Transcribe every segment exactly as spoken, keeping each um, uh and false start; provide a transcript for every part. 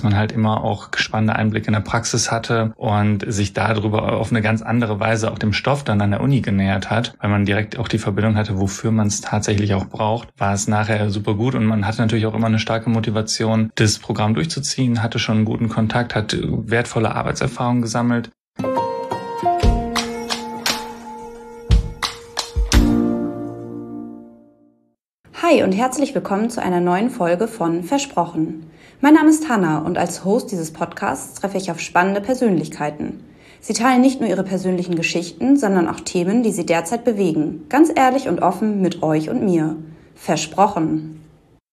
man halt immer auch spannende Einblicke in der Praxis hatte und sich darüber auf eine ganz andere Weise auch dem Stoff dann an der Uni genähert hat, weil man direkt auch die Verbindung hatte, wofür man es tatsächlich auch braucht, war es nachher super gut und man hatte natürlich auch immer eine starke Motivation, das Programm durchzuziehen, hatte schon einen guten Kontakt, hat wertvolle Arbeitserfahrungen gesammelt. Hi und herzlich willkommen zu einer neuen Folge von Versprochen. Mein Name ist Hannah und als Host dieses Podcasts treffe ich auf spannende Persönlichkeiten. Sie teilen nicht nur ihre persönlichen Geschichten, sondern auch Themen, die sie derzeit bewegen. Ganz ehrlich und offen mit euch und mir. Versprochen.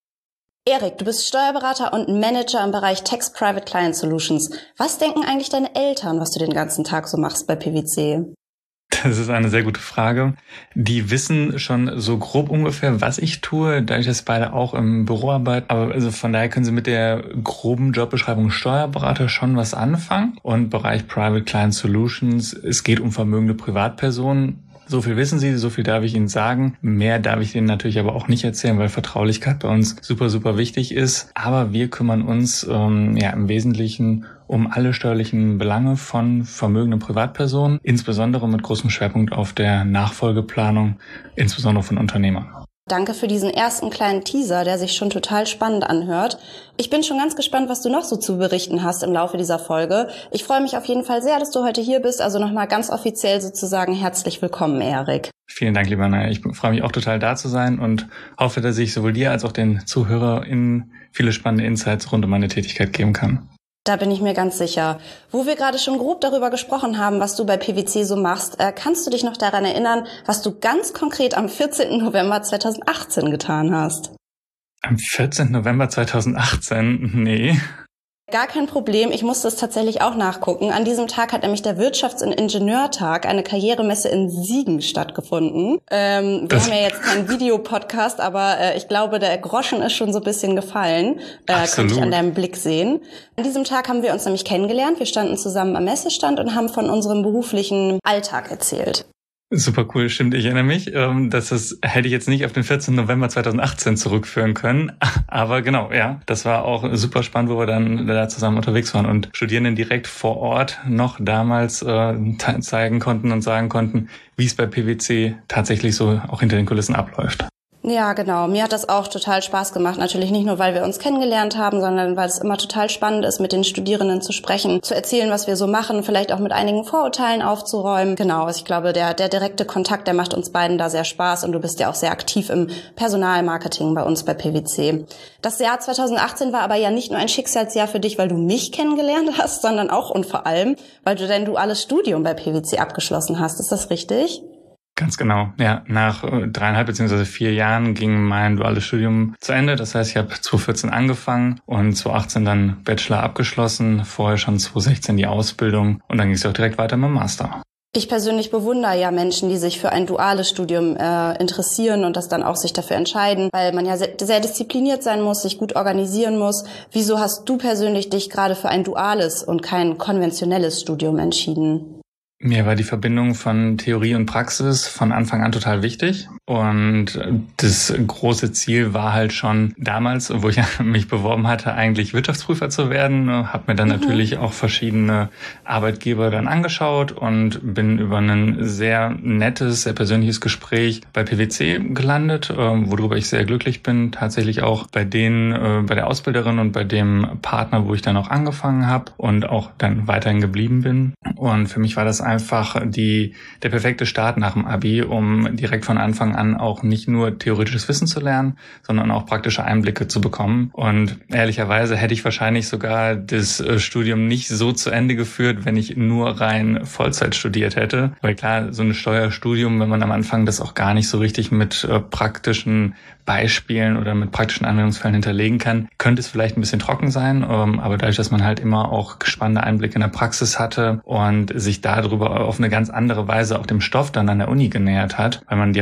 Erik, du bist Steuerberater und Manager im Bereich Tax Private Client Solutions. Was denken eigentlich deine Eltern, was du den ganzen Tag so machst bei P W C? Das ist eine sehr gute Frage. Die wissen schon so grob ungefähr, was ich tue, da ich das beide auch im Büro arbeite. Aber also von daher können sie mit der groben Jobbeschreibung Steuerberater schon was anfangen. Und Bereich Private Client Solutions, es geht um vermögende Privatpersonen. So viel wissen sie, so viel darf ich ihnen sagen. Mehr darf ich ihnen natürlich aber auch nicht erzählen, weil Vertraulichkeit bei uns super, super wichtig ist. Aber wir kümmern uns ähm, ja im Wesentlichen um alle steuerlichen Belange von vermögenden Privatpersonen, insbesondere mit großem Schwerpunkt auf der Nachfolgeplanung, insbesondere von Unternehmern. Danke für diesen ersten kleinen Teaser, der sich schon total spannend anhört. Ich bin schon ganz gespannt, was du noch so zu berichten hast im Laufe dieser Folge. Ich freue mich auf jeden Fall sehr, dass du heute hier bist. Also nochmal ganz offiziell sozusagen herzlich willkommen, Erik. Vielen Dank, lieber Naya. Ich freue mich auch total da zu sein und hoffe, dass ich sowohl dir als auch den ZuhörerInnen viele spannende Insights rund um meine Tätigkeit geben kann. Da bin ich mir ganz sicher. Wo wir gerade schon grob darüber gesprochen haben, was du bei P W C so machst, äh, kannst du dich noch daran erinnern, was du ganz konkret am vierzehnten November zweitausendachtzehn getan hast? Am vierzehnten November zweitausendachtzehn? Nee. Gar kein Problem, ich musste es tatsächlich auch nachgucken. An diesem Tag hat nämlich der Wirtschafts- und Ingenieurtag, eine Karrieremesse in Siegen, stattgefunden. Ähm, wir das haben ja jetzt keinen Videopodcast, aber äh, ich glaube, der Groschen ist schon so ein bisschen gefallen. Äh, könnte ich an deinem Blick sehen. An diesem Tag haben wir uns nämlich kennengelernt. Wir standen zusammen am Messestand und haben von unserem beruflichen Alltag erzählt. Super cool, stimmt, ich erinnere mich. Das ist, hätte ich jetzt nicht auf den vierzehnten November zweitausendachtzehn zurückführen können. Aber genau, ja, das war auch super spannend, wo wir dann da zusammen unterwegs waren und Studierenden direkt vor Ort noch damals äh, zeigen konnten und sagen konnten, wie es bei P W C tatsächlich so auch hinter den Kulissen abläuft. Ja, genau. Mir hat das auch total Spaß gemacht. Natürlich nicht nur, weil wir uns kennengelernt haben, sondern weil es immer total spannend ist, mit den Studierenden zu sprechen, zu erzählen, was wir so machen, vielleicht auch mit einigen Vorurteilen aufzuräumen. Genau, also ich glaube, der, der direkte Kontakt, der macht uns beiden da sehr Spaß und du bist ja auch sehr aktiv im Personalmarketing bei uns bei P W C. Das Jahr zweitausendachtzehn war aber ja nicht nur ein Schicksalsjahr für dich, weil du mich kennengelernt hast, sondern auch und vor allem, weil du dein duales Studium bei P W C abgeschlossen hast. Ist das richtig? Ganz genau, ja. Nach dreieinhalb beziehungsweise vier Jahren ging mein duales Studium zu Ende. Das heißt, ich habe zweitausendvierzehn angefangen und zweitausendachtzehn dann Bachelor abgeschlossen, vorher schon zweitausendsechzehn die Ausbildung und dann ging es auch direkt weiter mit dem Master. Ich persönlich bewundere ja Menschen, die sich für ein duales Studium äh, interessieren und das dann auch sich dafür entscheiden, weil man ja sehr, sehr diszipliniert sein muss, sich gut organisieren muss. Wieso hast du persönlich dich gerade für ein duales und kein konventionelles Studium entschieden? Mir war die Verbindung von Theorie und Praxis von Anfang an total wichtig und das große Ziel war halt schon damals, wo ich mich beworben hatte, eigentlich Wirtschaftsprüfer zu werden. Habe mir dann mhm. natürlich auch verschiedene Arbeitgeber dann angeschaut und bin über ein sehr nettes, sehr persönliches Gespräch bei P W C gelandet, worüber ich sehr glücklich bin. Tatsächlich auch bei denen, bei der Ausbilderin und bei dem Partner, wo ich dann auch angefangen habe und auch dann weiterhin geblieben bin. Und für mich war das einfach die der perfekte Start nach dem Abi, um direkt von Anfang an auch nicht nur theoretisches Wissen zu lernen, sondern auch praktische Einblicke zu bekommen. Und ehrlicherweise hätte ich wahrscheinlich sogar das Studium nicht so zu Ende geführt, wenn ich nur rein Vollzeit studiert hätte. Weil klar, so ein Steuerstudium, wenn man am Anfang das auch gar nicht so richtig mit äh, praktischen Beispielen oder mit praktischen Anwendungsfällen hinterlegen kann, könnte es vielleicht ein bisschen trocken sein. Ähm, aber dadurch, dass man halt immer auch spannende Einblicke in der Praxis hatte und sich darüber auf eine ganz andere Weise auch dem Stoff dann an der Uni genähert hat, weil man direkt auch die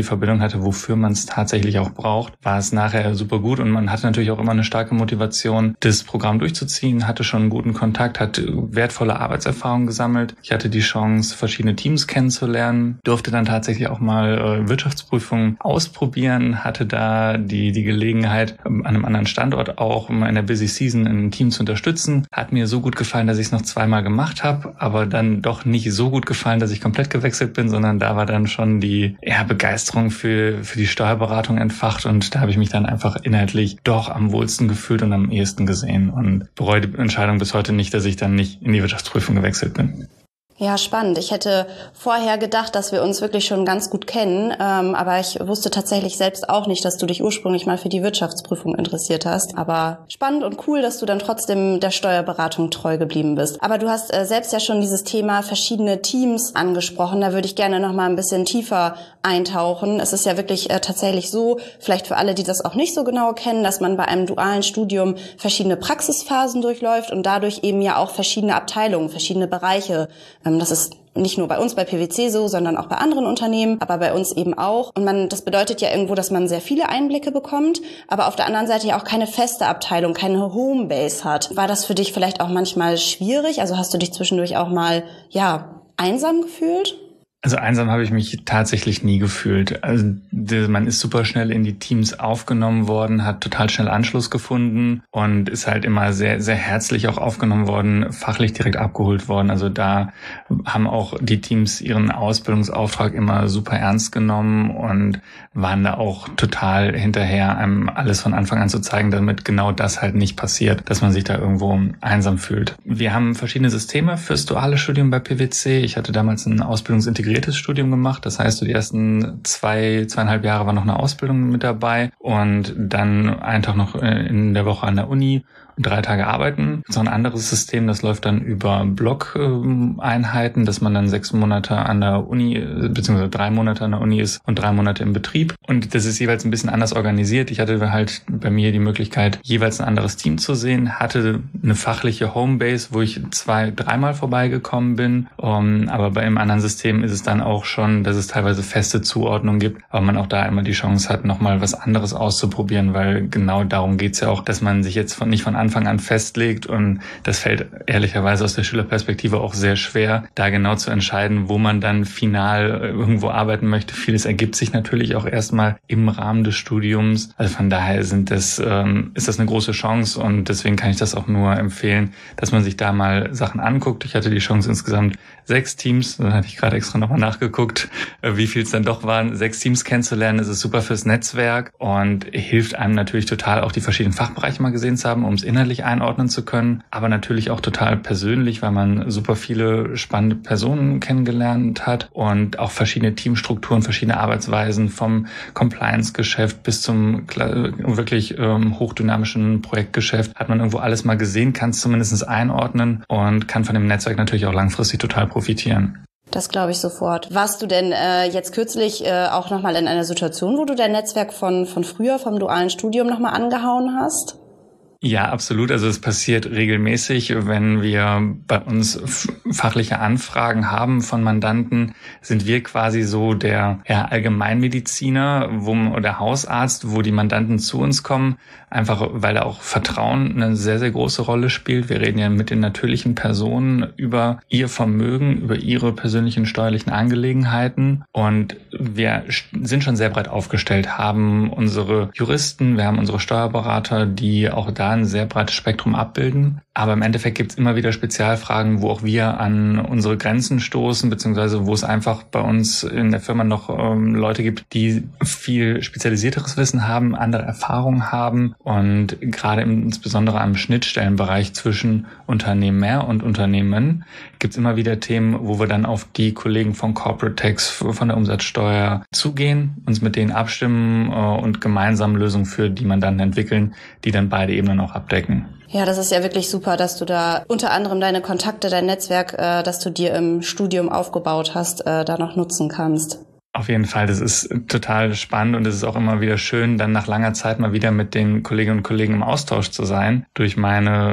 Verbindung hatte, wofür man es tatsächlich auch braucht, war es nachher super gut und man hatte natürlich auch immer eine starke Motivation, das Programm durchzuziehen, hatte schon einen guten Kontakt, hat wertvolle Arbeitserfahrungen gesammelt. Ich hatte die Chance, verschiedene Teams kennenzulernen, durfte dann tatsächlich auch mal äh, Wirtschaftsprüfungen ausprobieren, hatte da die, die Gelegenheit, an einem anderen Standort auch mal in der Busy Season ein Team zu unterstützen. Hat mir so gut gefallen, dass ich es noch zweimal gemacht habe, aber dann doch nicht so gut gefallen, dass ich komplett gewechselt bin, sondern da war dann schon die ja, Begeisterung für, für die Steuerberatung entfacht und da habe ich mich dann einfach inhaltlich doch am wohlsten gefühlt und am ehesten gesehen und bereue die Entscheidung bis heute nicht, dass ich dann nicht in die Wirtschaftsprüfung gewechselt bin. Ja, spannend. Ich hätte vorher gedacht, dass wir uns wirklich schon ganz gut kennen, ähm, aber ich wusste tatsächlich selbst auch nicht, dass du dich ursprünglich mal für die Wirtschaftsprüfung interessiert hast. Aber spannend und cool, dass du dann trotzdem der Steuerberatung treu geblieben bist. Aber du hast äh, selbst ja schon dieses Thema verschiedene Teams angesprochen. Da würde ich gerne noch mal ein bisschen tiefer eintauchen. Es ist ja wirklich äh, tatsächlich so, vielleicht für alle, die das auch nicht so genau kennen, dass man bei einem dualen Studium verschiedene Praxisphasen durchläuft und dadurch eben ja auch verschiedene Abteilungen, verschiedene Bereiche. Das ist nicht nur bei uns bei P W C so, sondern auch bei anderen Unternehmen, aber bei uns eben auch. Und man, das bedeutet ja irgendwo, dass man sehr viele Einblicke bekommt, aber auf der anderen Seite ja auch keine feste Abteilung, keine Homebase hat. War das für dich vielleicht auch manchmal schwierig? Also hast du dich zwischendurch auch mal, ja, einsam gefühlt? Also einsam habe ich mich tatsächlich nie gefühlt. Also man ist super schnell in die Teams aufgenommen worden, hat total schnell Anschluss gefunden und ist halt immer sehr, sehr herzlich auch aufgenommen worden, fachlich direkt abgeholt worden. Also da haben auch die Teams ihren Ausbildungsauftrag immer super ernst genommen und waren da auch total hinterher, einem alles von Anfang an zu zeigen, damit genau das halt nicht passiert, dass man sich da irgendwo einsam fühlt. Wir haben verschiedene Systeme fürs duale Studium bei P W C. Ich hatte damals ein Ausbildungsintegriertes Studium gemacht. Das heißt, so die ersten zwei, zweieinhalb Jahre war noch eine Ausbildung mit dabei und dann einen Tag noch in der Woche an der Uni und drei Tage arbeiten. So ein anderes System, das läuft dann über Block-Einheiten, dass man dann sechs Monate an der Uni, beziehungsweise drei Monate an der Uni ist und drei Monate im Betrieb. Und das ist jeweils ein bisschen anders organisiert. Ich hatte halt bei mir die Möglichkeit, jeweils ein anderes Team zu sehen, hatte eine fachliche Homebase, wo ich zwei, dreimal vorbeigekommen bin. Um, aber bei einem anderen System ist es dann auch schon, dass es teilweise feste Zuordnungen gibt, aber man auch da immer die Chance hat, nochmal was anderes auszuprobieren, weil genau darum geht's ja auch, dass man sich jetzt von, nicht von Anfang an festlegt und das fällt ehrlicherweise aus der Schülerperspektive auch sehr schwer, da genau zu entscheiden, wo man dann final irgendwo arbeiten möchte. Vieles ergibt sich natürlich auch erstmal im Rahmen des Studiums. Also von daher sind das, ähm, ist das eine große Chance und deswegen kann ich das auch nur empfehlen, dass man sich da mal Sachen anguckt. Ich hatte die Chance insgesamt sechs Teams, da hatte ich gerade extra nochmal nachgeguckt, wie viel es dann doch waren, sechs Teams kennenzulernen. Das ist super fürs Netzwerk und hilft einem natürlich total, auch die verschiedenen Fachbereiche mal gesehen zu haben, um es inhaltlich einordnen zu können, aber natürlich auch total persönlich, weil man super viele spannende Personen kennengelernt hat und auch verschiedene Teamstrukturen, verschiedene Arbeitsweisen vom Compliance-Geschäft bis zum wirklich ähm, hochdynamischen Projektgeschäft hat man irgendwo alles mal gesehen, kann es zumindest einordnen und kann von dem Netzwerk natürlich auch langfristig total profitieren. Das glaube ich sofort. Warst du denn äh, jetzt kürzlich äh, auch nochmal in einer Situation, wo du dein Netzwerk von von früher, vom dualen Studium nochmal angehauen hast? Ja, absolut. Also es passiert regelmäßig, wenn wir bei uns fachliche Anfragen haben von Mandanten, sind wir quasi so der ja, Allgemeinmediziner wo, oder Hausarzt, wo die Mandanten zu uns kommen, einfach weil da auch Vertrauen eine sehr, sehr große Rolle spielt. Wir reden ja mit den natürlichen Personen über ihr Vermögen, über ihre persönlichen steuerlichen Angelegenheiten und wir sind schon sehr breit aufgestellt, haben unsere Juristen, wir haben unsere Steuerberater, die auch da ein sehr breites Spektrum abbilden. Aber im Endeffekt gibt es immer wieder Spezialfragen, wo auch wir an unsere Grenzen stoßen, beziehungsweise wo es einfach bei uns in der Firma noch ähm, Leute gibt, die viel spezialisierteres Wissen haben, andere Erfahrungen haben und gerade insbesondere am Schnittstellenbereich zwischen Unternehmer und Unternehmen gibt es immer wieder Themen, wo wir dann auf die Kollegen von Corporate Tax, von der Umsatzsteuer zugehen, uns mit denen abstimmen äh, und gemeinsam Lösungen für die Mandanten entwickeln, die dann beide Ebenen auch abdecken. Ja, das ist ja wirklich super, dass du da unter anderem deine Kontakte, dein Netzwerk, äh, das du dir im Studium aufgebaut hast, äh, da noch nutzen kannst. Auf jeden Fall, das ist total spannend und es ist auch immer wieder schön, dann nach langer Zeit mal wieder mit den Kolleginnen und Kollegen im Austausch zu sein. Durch meine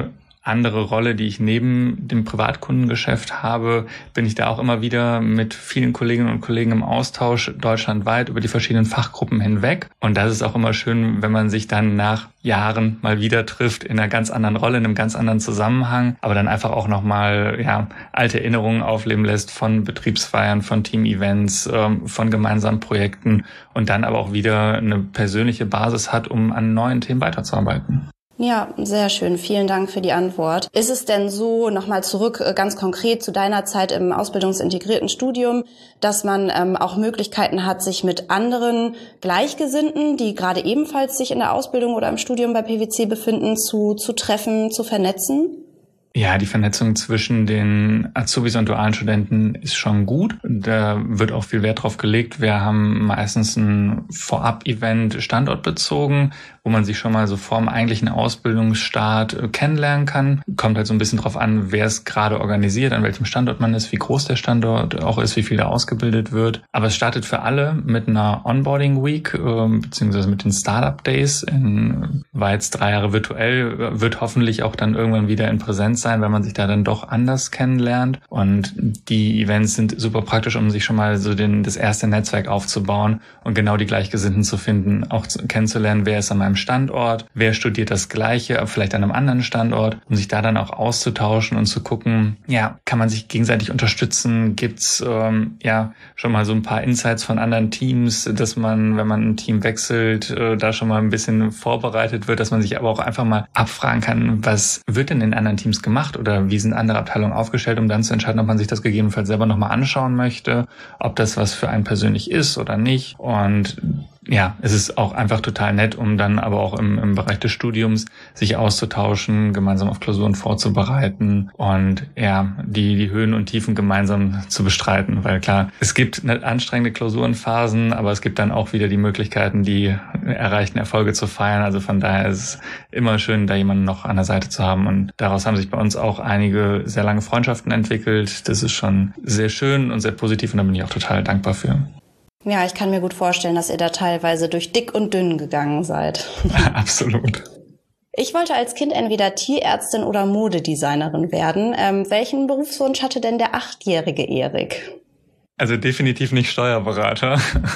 andere Rolle, die ich neben dem Privatkundengeschäft habe, bin ich da auch immer wieder mit vielen Kolleginnen und Kollegen im Austausch deutschlandweit über die verschiedenen Fachgruppen hinweg. Und das ist auch immer schön, wenn man sich dann nach Jahren mal wieder trifft in einer ganz anderen Rolle, in einem ganz anderen Zusammenhang, aber dann einfach auch nochmal ja, alte Erinnerungen aufleben lässt von Betriebsfeiern, von Team-Events, ähm, von gemeinsamen Projekten und dann aber auch wieder eine persönliche Basis hat, um an neuen Themen weiterzuarbeiten. Ja, sehr schön. Vielen Dank für die Antwort. Ist es denn so, nochmal zurück ganz konkret zu deiner Zeit im ausbildungsintegrierten Studium, dass man ähm, auch Möglichkeiten hat, sich mit anderen Gleichgesinnten, die gerade ebenfalls sich in der Ausbildung oder im Studium bei P W C befinden, zu, zu treffen, zu vernetzen? Ja, die Vernetzung zwischen den Azubis und dualen Studenten ist schon gut. Da wird auch viel Wert drauf gelegt. Wir haben meistens ein Vorab-Event standortbezogen, wo man sich schon mal so vor dem eigentlichen Ausbildungsstart kennenlernen kann. Kommt halt so ein bisschen drauf an, wer es gerade organisiert, an welchem Standort man ist, wie groß der Standort auch ist, wie viel da ausgebildet wird. Aber es startet für alle mit einer Onboarding Week, beziehungsweise mit den Startup Days. In, war jetzt drei Jahre virtuell, wird hoffentlich auch dann irgendwann wieder in Präsenz sein, weil man sich da dann doch anders kennenlernt. Und die Events sind super praktisch, um sich schon mal so den, das erste Netzwerk aufzubauen und genau die Gleichgesinnten zu finden, auch zu, kennenzulernen, wer ist an meinem Standort, wer studiert das Gleiche, aber vielleicht an einem anderen Standort, um sich da dann auch auszutauschen und zu gucken, ja, kann man sich gegenseitig unterstützen? Gibt's ähm, ja schon mal so ein paar Insights von anderen Teams, dass man, wenn man ein Team wechselt, äh, da schon mal ein bisschen vorbereitet wird, dass man sich aber auch einfach mal abfragen kann, was wird denn in anderen Teams gemacht oder wie sind andere Abteilungen aufgestellt, um dann zu entscheiden, ob man sich das gegebenenfalls selber nochmal anschauen möchte, ob das was für einen persönlich ist oder nicht. Und ja, es ist auch einfach total nett, um dann aber auch im, im Bereich des Studiums sich auszutauschen, gemeinsam auf Klausuren vorzubereiten und ja, die, die Höhen und Tiefen gemeinsam zu bestreiten. Weil klar, es gibt anstrengende Klausurenphasen, aber es gibt dann auch wieder die Möglichkeiten, die erreichten Erfolge zu feiern. Also von daher ist es immer schön, da jemanden noch an der Seite zu haben. Und daraus haben sich bei uns auch einige sehr lange Freundschaften entwickelt. Das ist schon sehr schön und sehr positiv und da bin ich auch total dankbar für. Ja, ich kann mir gut vorstellen, dass ihr da teilweise durch dick und dünn gegangen seid. Absolut. Ich wollte als Kind entweder Tierärztin oder Modedesignerin werden. Ähm, welchen Berufswunsch hatte denn der achtjährige Erik? Also definitiv nicht Steuerberater.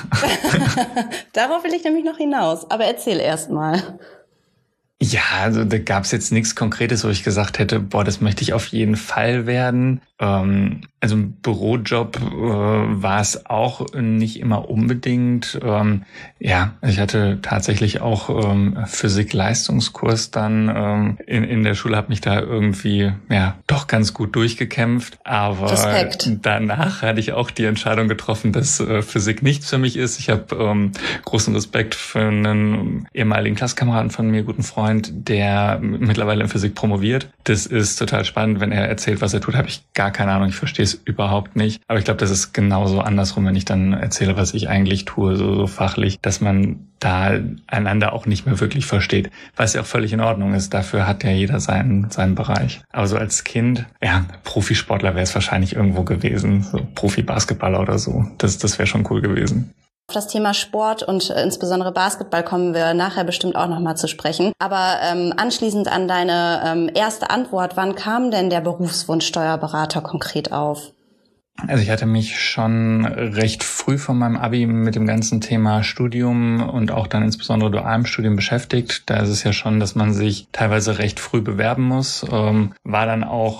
Darauf will ich nämlich noch hinaus, aber erzähl erst mal. Ja, also da gab's jetzt nichts Konkretes, wo ich gesagt hätte, boah, das möchte ich auf jeden Fall werden. Ähm, also ein Bürojob äh, war es auch nicht immer unbedingt. Ähm, ja, ich hatte tatsächlich auch ähm, Physik-Leistungskurs dann ähm, in, in der Schule, habe mich da irgendwie ja doch ganz gut durchgekämpft. Aber Respekt. Danach hatte ich auch die Entscheidung getroffen, dass äh, Physik nichts für mich ist. Ich habe ähm, großen Respekt für einen ehemaligen Klasskameraden von mir, guten Freund, der mittlerweile in Physik promoviert. Das ist total spannend, wenn er erzählt, was er tut, habe ich gar keine Ahnung, ich verstehe es überhaupt nicht. Aber ich glaube, das ist genauso andersrum, wenn ich dann erzähle, was ich eigentlich tue, so, so fachlich, dass man da einander auch nicht mehr wirklich versteht, was ja auch völlig in Ordnung ist. Dafür hat ja jeder seinen seinen Bereich. Aber so als Kind, ja, Profisportler wäre es wahrscheinlich irgendwo gewesen, so Profi-Basketballer oder so. Das, das wäre schon cool gewesen. Auf das Thema Sport und äh, insbesondere Basketball kommen wir nachher bestimmt auch nochmal zu sprechen. Aber ähm, anschließend an deine ähm, erste Antwort, wann kam denn der Berufswunsch Steuerberater konkret auf? Also ich hatte mich schon recht früh von meinem Abi mit dem ganzen Thema Studium und auch dann insbesondere dualem Studium beschäftigt. Da ist es ja schon, dass man sich teilweise recht früh bewerben muss. Ähm, war dann auch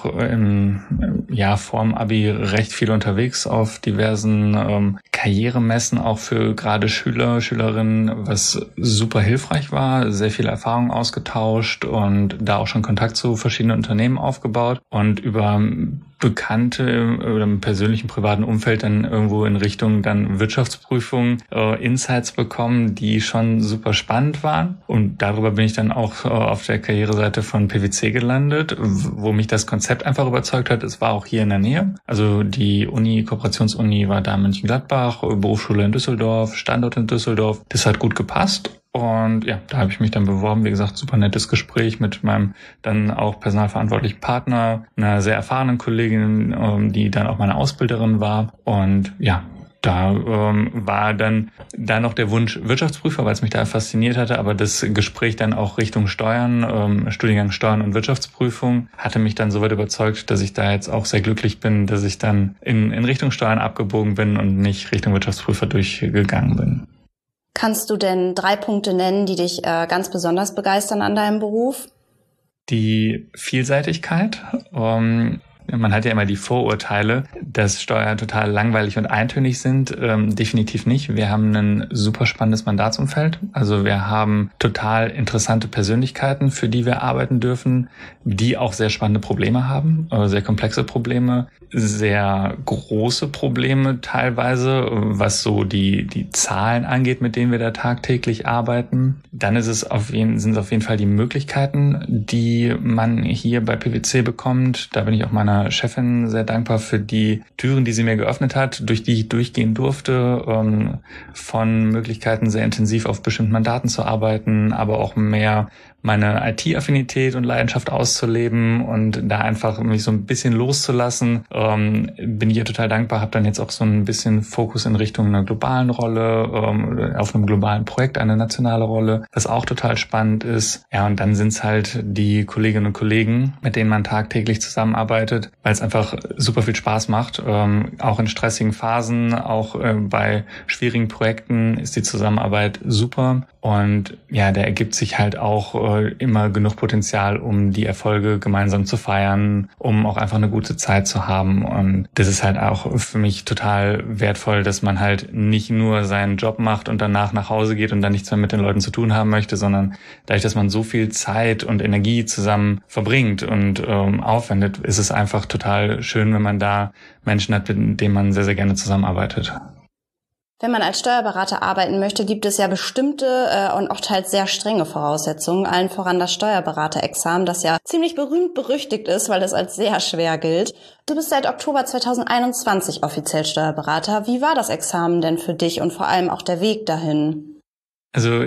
im Jahr vorm Abi recht viel unterwegs auf diversen ähm, Karrieremessen, auch für gerade Schüler, Schülerinnen, was super hilfreich war. Sehr viele Erfahrungen ausgetauscht und da auch schon Kontakt zu verschiedenen Unternehmen aufgebaut und über Bekannte oder im persönlichen privaten Umfeld dann irgendwo in Richtung dann Wirtschaftsprüfung äh, Insights bekommen, die schon super spannend waren. Und darüber bin ich dann auch äh, auf der Karriereseite von P W C gelandet, wo mich das Konzept einfach überzeugt hat. Es war auch hier in der Nähe. Also die Uni, Kooperationsuni war da in Mönchengladbach, Berufsschule in Düsseldorf, Standort in Düsseldorf. Das hat gut gepasst. Und ja, da habe ich mich dann beworben. Wie gesagt, super nettes Gespräch mit meinem dann auch personalverantwortlichen Partner, einer sehr erfahrenen Kollegin, die dann auch meine Ausbilderin war. Und ja, da ähm, war dann da noch der Wunsch Wirtschaftsprüfer, weil es mich da fasziniert hatte, aber das Gespräch dann auch Richtung Steuern, ähm, Studiengang Steuern und Wirtschaftsprüfung, hatte mich dann soweit überzeugt, dass ich da jetzt auch sehr glücklich bin, dass ich dann in, in Richtung Steuern abgebogen bin und nicht Richtung Wirtschaftsprüfer durchgegangen bin. Kannst du denn drei Punkte nennen, die dich äh, ganz besonders begeistern an deinem Beruf? Die Vielseitigkeit. Ähm, Man hat ja immer die Vorurteile, dass Steuern total langweilig und eintönig sind. Ähm, definitiv nicht. Wir haben ein super spannendes Mandatsumfeld. Also wir haben total interessante Persönlichkeiten, für die wir arbeiten dürfen, die auch sehr spannende Probleme haben, äh, sehr komplexe Probleme, sehr große Probleme teilweise, was so die die Zahlen angeht, mit denen wir da tagtäglich arbeiten. Dann ist es auf jeden, sind es auf jeden Fall die Möglichkeiten, die man hier bei P wC bekommt. Da bin ich auch meiner Chefin sehr dankbar für die Türen, die sie mir geöffnet hat, durch die ich durchgehen durfte, ähm, von Möglichkeiten sehr intensiv auf bestimmten Mandaten zu arbeiten, aber auch mehr meine I T-Affinität und Leidenschaft auszuleben und da einfach mich so ein bisschen loszulassen. Ähm, bin ich ihr total dankbar, habe dann jetzt auch so ein bisschen Fokus in Richtung einer globalen Rolle, ähm, auf einem globalen Projekt eine nationale Rolle, was auch total spannend ist. Ja, und dann sind es halt die Kolleginnen und Kollegen, mit denen man tagtäglich zusammenarbeitet, weil es einfach super viel Spaß macht. Ähm, auch in stressigen Phasen, auch äh, bei schwierigen Projekten ist die Zusammenarbeit super. Und ja, da ergibt sich halt auch äh, immer genug Potenzial, um die Erfolge gemeinsam zu feiern, um auch einfach eine gute Zeit zu haben. Und das ist halt auch für mich total wertvoll, dass man halt nicht nur seinen Job macht und danach nach Hause geht und dann nichts mehr mit den Leuten zu tun haben möchte, sondern dadurch, dass man so viel Zeit und Energie zusammen verbringt und ähm, aufwendet, ist es einfach total schön, wenn man da Menschen hat, mit denen man sehr, sehr gerne zusammenarbeitet. Wenn man als Steuerberater arbeiten möchte, gibt es ja bestimmte äh, und auch teils sehr strenge Voraussetzungen, allen voran das Steuerberaterexamen, das ja ziemlich berühmt berüchtigt ist, weil es als sehr schwer gilt. Du bist seit Oktober zweitausendeinundzwanzig offiziell Steuerberater. Wie war das Examen denn für dich und vor allem auch der Weg dahin? Also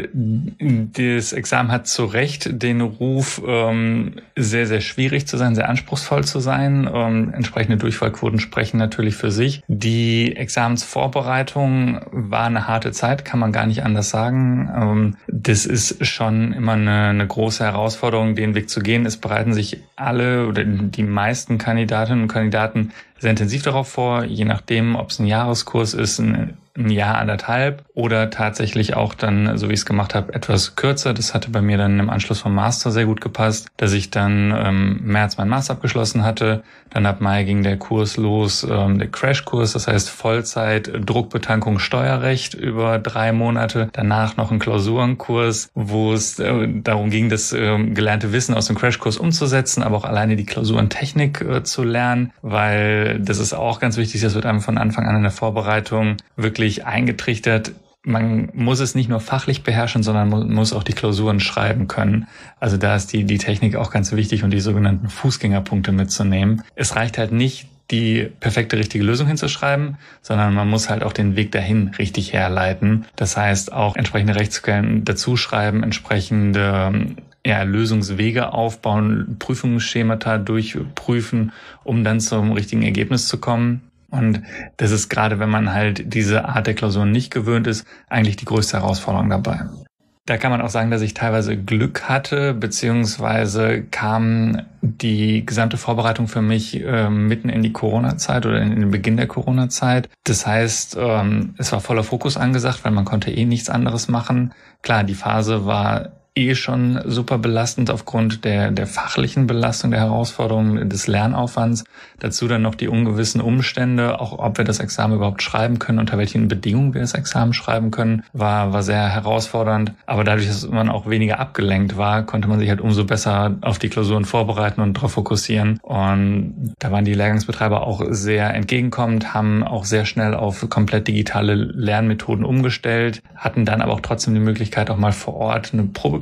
das Examen hat zu Recht den Ruf, ähm, sehr, sehr schwierig zu sein, sehr anspruchsvoll zu sein. Ähm, entsprechende Durchfallquoten sprechen natürlich für sich. Die Examensvorbereitung war eine harte Zeit, kann man gar nicht anders sagen. Ähm, das ist schon immer eine, eine große Herausforderung, den Weg zu gehen. Es bereiten sich alle oder die meisten Kandidatinnen und Kandidaten sehr intensiv darauf vor, je nachdem, ob es ein Jahreskurs ist, ein ein Jahr, anderthalb oder tatsächlich auch dann, so wie ich es gemacht habe, etwas kürzer. Das hatte bei mir dann im Anschluss vom Master sehr gut gepasst, dass ich dann ähm, März meinen Master abgeschlossen hatte. Dann ab Mai ging der Kurs los, ähm, der Crashkurs, das heißt Vollzeit Druckbetankung Steuerrecht über drei Monate. Danach noch ein Klausurenkurs, wo es äh, darum ging, das äh, gelernte Wissen aus dem Crashkurs umzusetzen, aber auch alleine die Klausurentechnik äh, zu lernen, weil das ist auch ganz wichtig, das wird einem von Anfang an in der Vorbereitung wirklich eingetrichtert. Man muss es nicht nur fachlich beherrschen, sondern man muss auch die Klausuren schreiben können. Also da ist die, die Technik auch ganz wichtig und die sogenannten Fußgängerpunkte mitzunehmen. Es reicht halt nicht, die perfekte, richtige Lösung hinzuschreiben, sondern man muss halt auch den Weg dahin richtig herleiten. Das heißt, auch entsprechende Rechtsquellen dazuschreiben, entsprechende ja, Lösungswege aufbauen, Prüfungsschemata durchprüfen, um dann zum richtigen Ergebnis zu kommen. Und das ist gerade, wenn man halt diese Art der Klausuren nicht gewöhnt ist, eigentlich die größte Herausforderung dabei. Da kann man auch sagen, dass ich teilweise Glück hatte, beziehungsweise kam die gesamte Vorbereitung für mich äh, mitten in die Corona-Zeit oder in den Beginn der Corona-Zeit. Das heißt, ähm, es war voller Fokus angesagt, weil man konnte eh nichts anderes machen. Klar, die Phase war eh schon super belastend aufgrund der der fachlichen Belastung, der Herausforderungen, des Lernaufwands. Dazu dann noch die ungewissen Umstände, auch ob wir das Examen überhaupt schreiben können, unter welchen Bedingungen wir das Examen schreiben können, war war sehr herausfordernd. Aber dadurch, dass man auch weniger abgelenkt war, konnte man sich halt umso besser auf die Klausuren vorbereiten und darauf fokussieren. Und da waren die Lehrgangsbetreiber auch sehr entgegenkommend, haben auch sehr schnell auf komplett digitale Lernmethoden umgestellt, hatten dann aber auch trotzdem die Möglichkeit, auch mal vor Ort eine Probeklausur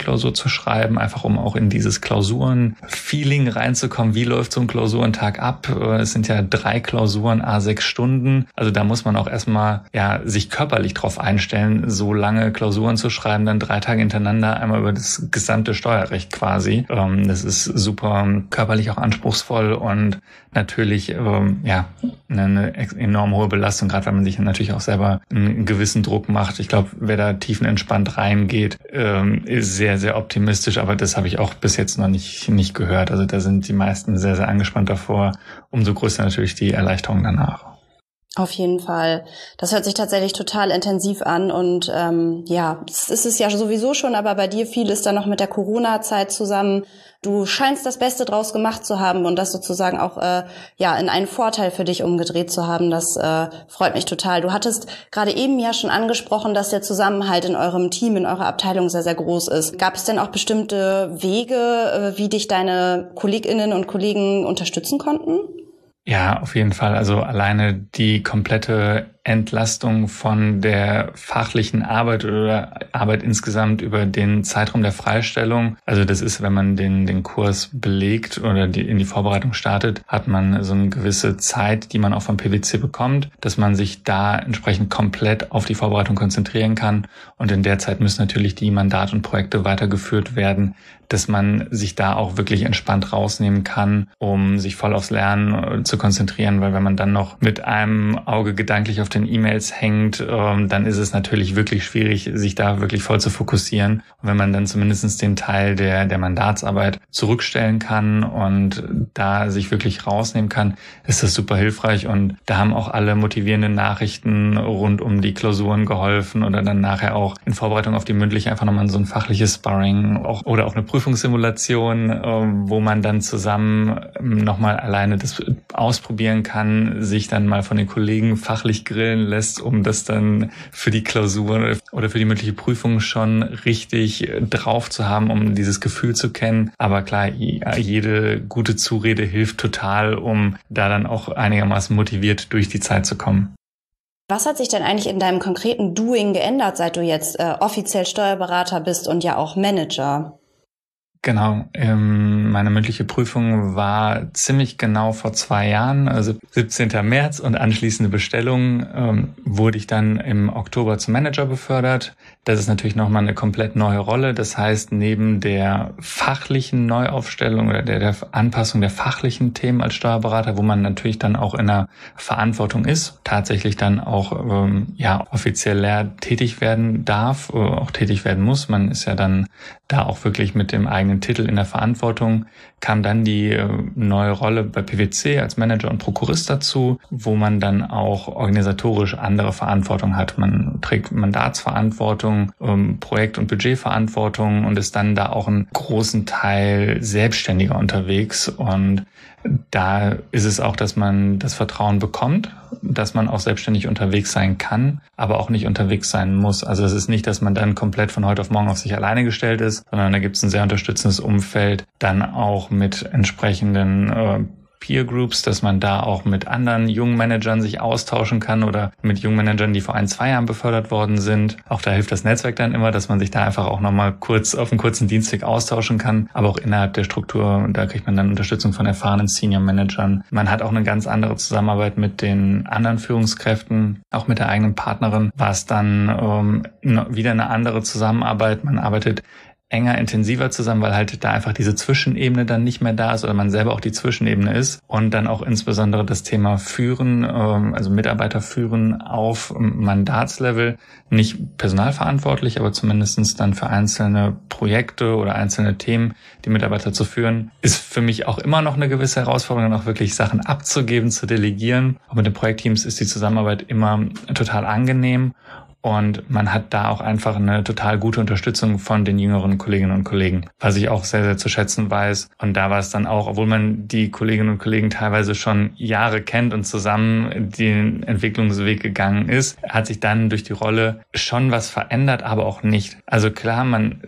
Klausur zu schreiben, einfach um auch in dieses Klausuren-Feeling reinzukommen. Wie läuft so ein Klausurentag ab? Es sind ja drei Klausuren, à sechs Stunden. Also da muss man auch erstmal ja sich körperlich drauf einstellen, so lange Klausuren zu schreiben, dann drei Tage hintereinander, einmal über das gesamte Steuerrecht quasi. Das ist super körperlich auch anspruchsvoll und natürlich ja eine enorm hohe Belastung, gerade weil man sich natürlich auch selber einen gewissen Druck macht. Ich glaube, wer da tiefenentspannt reingeht, ist sehr, sehr optimistisch, aber das habe ich auch bis jetzt noch nicht, nicht gehört. Also da sind die meisten sehr, sehr angespannt davor. Umso größer natürlich die Erleichterung danach. Auf jeden Fall. Das hört sich tatsächlich total intensiv an und ähm, ja, es ist es ja sowieso schon, aber bei dir fiel es dann noch mit der Corona-Zeit zusammen. Du scheinst das Beste draus gemacht zu haben und das sozusagen auch äh, ja in einen Vorteil für dich umgedreht zu haben. Das äh, freut mich total. Du hattest gerade eben ja schon angesprochen, dass der Zusammenhalt in eurem Team, in eurer Abteilung sehr, sehr groß ist. Gab es denn auch bestimmte Wege, äh, wie dich deine KollegInnen und Kollegen unterstützen konnten? Ja, auf jeden Fall. Also alleine die komplette Entlastung von der fachlichen Arbeit oder Arbeit insgesamt über den Zeitraum der Freistellung. Also das ist, wenn man den den Kurs belegt oder die, in die Vorbereitung startet, hat man so eine gewisse Zeit, die man auch vom P W C bekommt, dass man sich da entsprechend komplett auf die Vorbereitung konzentrieren kann. Und in der Zeit müssen natürlich die Mandate und Projekte weitergeführt werden, dass man sich da auch wirklich entspannt rausnehmen kann, um sich voll aufs Lernen zu konzentrieren, weil wenn man dann noch mit einem Auge gedanklich auf den E-Mails hängt, ähm, dann ist es natürlich wirklich schwierig, sich da wirklich voll zu fokussieren. Und wenn man dann zumindest den Teil der der Mandatsarbeit zurückstellen kann und da sich wirklich rausnehmen kann, ist das super hilfreich. Und da haben auch alle motivierenden Nachrichten rund um die Klausuren geholfen oder dann nachher auch in Vorbereitung auf die mündliche einfach nochmal so ein fachliches Sparring auch, oder auch eine Prüfungssimulation, ähm, wo man dann zusammen nochmal alleine das ausprobieren kann, sich dann mal von den Kollegen fachlich grillen lässt, um das dann für die Klausur oder für die mündliche Prüfung schon richtig drauf zu haben, um dieses Gefühl zu kennen. Aber klar, jede gute Zurede hilft total, um da dann auch einigermaßen motiviert durch die Zeit zu kommen. Was hat sich denn eigentlich in deinem konkreten Doing geändert, seit du jetzt äh, offiziell Steuerberater bist und ja auch Manager? Genau, ähm, meine mündliche Prüfung war ziemlich genau vor zwei Jahren, also siebzehnten März, und anschließende Bestellung ähm, wurde ich dann im Oktober zum Manager befördert. Das ist natürlich nochmal eine komplett neue Rolle. Das heißt, neben der fachlichen Neuaufstellung oder der, der Anpassung der fachlichen Themen als Steuerberater, wo man natürlich dann auch in der Verantwortung ist, tatsächlich dann auch ähm, ja offiziell lehr tätig werden darf, äh, auch tätig werden muss. Man ist ja dann da auch wirklich mit dem eigenen Titel in der Verantwortung, kam dann die äh, neue Rolle bei P W C als Manager und Prokurist dazu, wo man dann auch organisatorisch andere Verantwortung hat. Man trägt Mandatsverantwortung, ähm, Projekt- und Budgetverantwortung und ist dann da auch einen großen Teil selbstständiger unterwegs. Und da ist es auch, dass man das Vertrauen bekommt, dass man auch selbstständig unterwegs sein kann, aber auch nicht unterwegs sein muss. Also es ist nicht, dass man dann komplett von heute auf morgen auf sich alleine gestellt ist, sondern da gibt es ein sehr unterstützendes Umfeld, dann auch mit entsprechenden äh, Peer Groups, dass man da auch mit anderen jungen Managern sich austauschen kann oder mit jungen Managern, die vor ein, zwei Jahren befördert worden sind. Auch da hilft das Netzwerk dann immer, dass man sich da einfach auch nochmal kurz auf einen kurzen Dienstweg austauschen kann. Aber auch innerhalb der Struktur, da kriegt man dann Unterstützung von erfahrenen Senior Managern. Man hat auch eine ganz andere Zusammenarbeit mit den anderen Führungskräften. Auch mit der eigenen Partnerin war es dann ähm, wieder eine andere Zusammenarbeit. Man arbeitet enger, intensiver zusammen, weil halt da einfach diese Zwischenebene dann nicht mehr da ist oder man selber auch die Zwischenebene ist und dann auch insbesondere das Thema Führen, also Mitarbeiter führen auf Mandatslevel, nicht personalverantwortlich, aber zumindestens dann für einzelne Projekte oder einzelne Themen die Mitarbeiter zu führen, ist für mich auch immer noch eine gewisse Herausforderung, dann auch wirklich Sachen abzugeben, zu delegieren. Aber mit den Projektteams ist die Zusammenarbeit immer total angenehm. Und man hat da auch einfach eine total gute Unterstützung von den jüngeren Kolleginnen und Kollegen, was ich auch sehr, sehr zu schätzen weiß. Und da war es dann auch, obwohl man die Kolleginnen und Kollegen teilweise schon Jahre kennt und zusammen den Entwicklungsweg gegangen ist, hat sich dann durch die Rolle schon was verändert, aber auch nicht. Also klar, man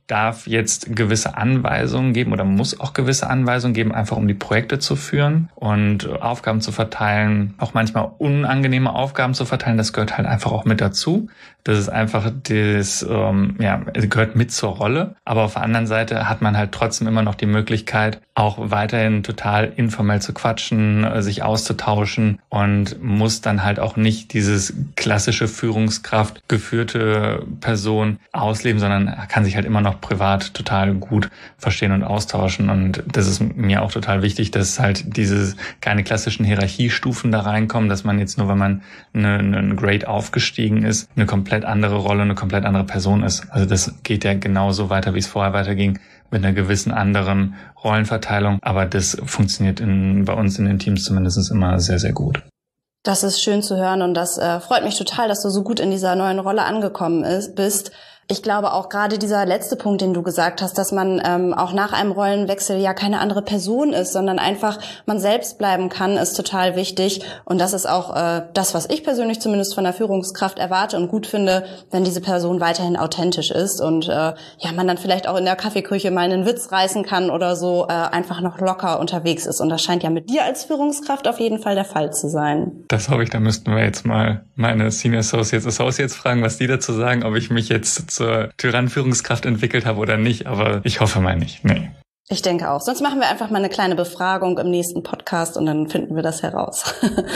darf jetzt gewisse Anweisungen geben oder muss auch gewisse Anweisungen geben, einfach um die Projekte zu führen und Aufgaben zu verteilen, auch manchmal unangenehme Aufgaben zu verteilen. Das gehört halt einfach auch mit dazu. Das ist einfach das, ähm, ja, gehört mit zur Rolle. Aber auf der anderen Seite hat man halt trotzdem immer noch die Möglichkeit, auch weiterhin total informell zu quatschen, sich auszutauschen und muss dann halt auch nicht dieses klassische Führungskraft geführte Person ausleben, sondern kann sich halt immer noch privat total gut verstehen und austauschen. Und das ist mir auch total wichtig, dass halt diese keine klassischen Hierarchiestufen da reinkommen, dass man jetzt nur, wenn man eine, eine Grade aufgestiegen ist, eine komplett andere Rolle, eine komplett andere Person ist. Also das geht ja genauso weiter, wie es vorher weiterging, mit einer gewissen anderen Rollenverteilung. Aber das funktioniert in, bei uns in den Teams zumindest immer sehr, sehr gut. Das ist schön zu hören und das äh, freut mich total, dass du so gut in dieser neuen Rolle angekommen ist, bist. Ich glaube auch gerade dieser letzte Punkt, den du gesagt hast, dass man ähm, auch nach einem Rollenwechsel ja keine andere Person ist, sondern einfach man selbst bleiben kann, ist total wichtig. Und das ist auch äh, das, was ich persönlich zumindest von der Führungskraft erwarte und gut finde, wenn diese Person weiterhin authentisch ist und äh, ja man dann vielleicht auch in der Kaffeeküche mal einen Witz reißen kann oder so, äh, einfach noch locker unterwegs ist. Und das scheint ja mit dir als Führungskraft auf jeden Fall der Fall zu sein. Das hoffe ich, da müssten wir jetzt mal meine Senior Associates, Associates fragen, was die dazu sagen, ob ich mich jetzt zur Tyrann-Führungskraft entwickelt habe oder nicht, aber ich hoffe mal nicht. Nee. Ich denke auch. Sonst machen wir einfach mal eine kleine Befragung im nächsten Podcast und dann finden wir das heraus.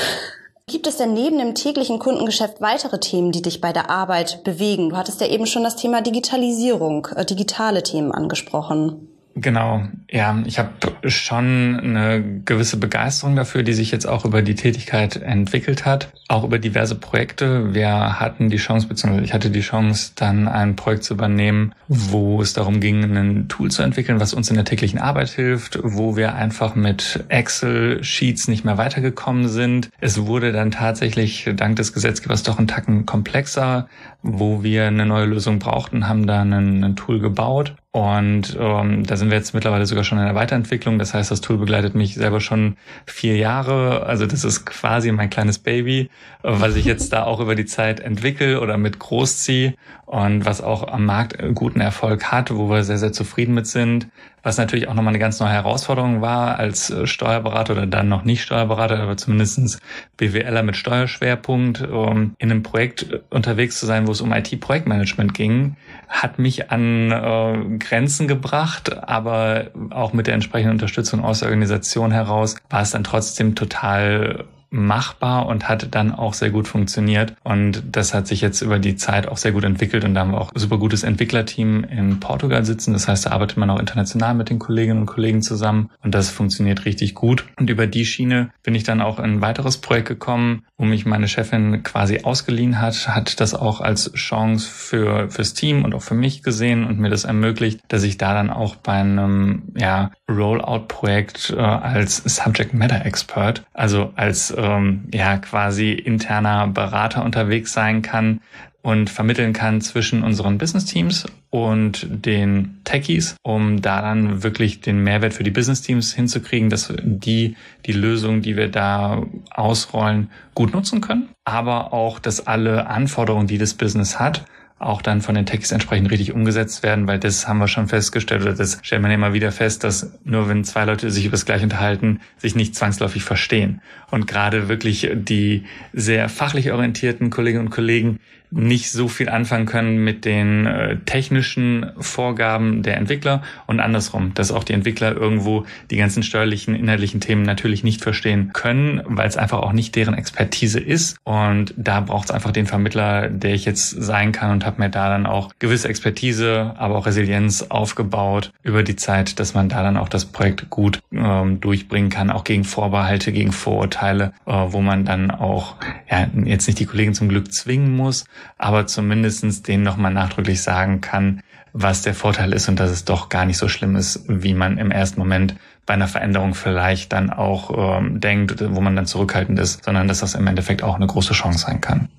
Gibt es denn neben dem täglichen Kundengeschäft weitere Themen, die dich bei der Arbeit bewegen? Du hattest ja eben schon das Thema Digitalisierung, äh, digitale Themen angesprochen. Genau, ja, ich habe schon eine gewisse Begeisterung dafür, die sich jetzt auch über die Tätigkeit entwickelt hat, auch über diverse Projekte. Wir hatten die Chance, beziehungsweise ich hatte die Chance, dann ein Projekt zu übernehmen, wo es darum ging, ein Tool zu entwickeln, was uns in der täglichen Arbeit hilft, wo wir einfach mit Excel-Sheets nicht mehr weitergekommen sind. Es wurde dann tatsächlich dank des Gesetzgebers doch einen Tacken komplexer, wo wir eine neue Lösung brauchten, haben da ein, ein Tool gebaut. Und ähm, da sind wir jetzt mittlerweile sogar schon in der Weiterentwicklung. Das heißt, das Tool begleitet mich selber schon vier Jahre. Also das ist quasi mein kleines Baby, was ich jetzt da auch über die Zeit entwickle oder mit großziehe und was auch am Markt guten Erfolg hat, wo wir sehr, sehr zufrieden mit sind. Was natürlich auch nochmal eine ganz neue Herausforderung war als Steuerberater oder dann noch nicht Steuerberater, aber zumindest BWLer mit Steuerschwerpunkt, um in einem Projekt unterwegs zu sein, wo es um I T-Projektmanagement ging, hat mich an äh, Grenzen gebracht, aber auch mit der entsprechenden Unterstützung aus der Organisation heraus war es dann trotzdem total machbar und hat dann auch sehr gut funktioniert. Und das hat sich jetzt über die Zeit auch sehr gut entwickelt und da haben wir auch ein super gutes Entwicklerteam in Portugal sitzen. Das heißt, da arbeitet man auch international mit den Kolleginnen und Kollegen zusammen und das funktioniert richtig gut. Und über die Schiene bin ich dann auch in ein weiteres Projekt gekommen, wo mich meine Chefin quasi ausgeliehen hat, hat das auch als Chance für fürs Team und auch für mich gesehen und mir das ermöglicht, dass ich da dann auch bei einem ja, Rollout-Projekt äh, als Subject Matter Expert, also als ähm, ja quasi interner Berater unterwegs sein kann und vermitteln kann zwischen unseren Business-Teams und den Techies, um da dann wirklich den Mehrwert für die Business-Teams hinzukriegen, dass die die Lösung, die wir da ausrollen, gut nutzen können, aber auch, dass alle Anforderungen, die das Business hat, auch dann von den Techies entsprechend richtig umgesetzt werden, weil das haben wir schon festgestellt, oder das stellt man immer wieder fest, dass nur wenn zwei Leute sich über das Gleiche unterhalten, sich nicht zwangsläufig verstehen. Und gerade wirklich die sehr fachlich orientierten Kolleginnen und Kollegen nicht so viel anfangen können mit den äh, technischen Vorgaben der Entwickler und andersrum, dass auch die Entwickler irgendwo die ganzen steuerlichen, inhaltlichen Themen natürlich nicht verstehen können, weil es einfach auch nicht deren Expertise ist. Und da braucht es einfach den Vermittler, der ich jetzt sein kann und habe mir da dann auch gewisse Expertise, aber auch Resilienz aufgebaut über die Zeit, dass man da dann auch das Projekt gut ähm, durchbringen kann, auch gegen Vorbehalte, gegen Vorurteile, äh, wo man dann auch ja jetzt nicht die Kollegen zum Glück zwingen muss, aber zumindestens denen nochmal nachdrücklich sagen kann, was der Vorteil ist und dass es doch gar nicht so schlimm ist, wie man im ersten Moment bei einer Veränderung vielleicht dann auch ähm, denkt, wo man dann zurückhaltend ist, sondern dass das im Endeffekt auch eine große Chance sein kann.